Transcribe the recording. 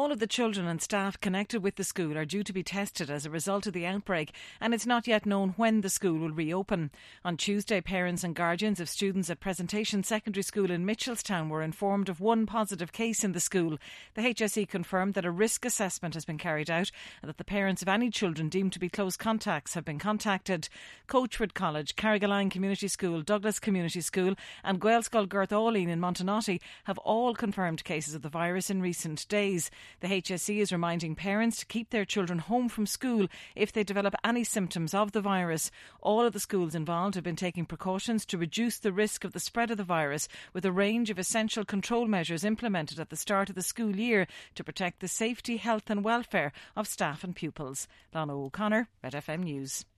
All of the children and staff connected with the school are due to be tested as a result of the outbreak, and it's not yet known when the school will reopen. On Tuesday, parents and guardians of students at Presentation Secondary School in Mitchelstown were informed of one positive case in the school. The HSE confirmed that a risk assessment has been carried out and that the parents of any children deemed to be close contacts have been contacted. Coachwood College, Carrigaline Community School, Douglas Community School and Gaelscoil Girth Áullín in Montenotte have all confirmed cases of the virus in recent days. The HSE is reminding parents to keep their children home from school if they develop any symptoms of the virus. All of the schools involved have been taking precautions to reduce the risk of the spread of the virus, with a range of essential control measures implemented at the start of the school year to protect the safety, health and welfare of staff and pupils. Lana O'Connor, Red FM News.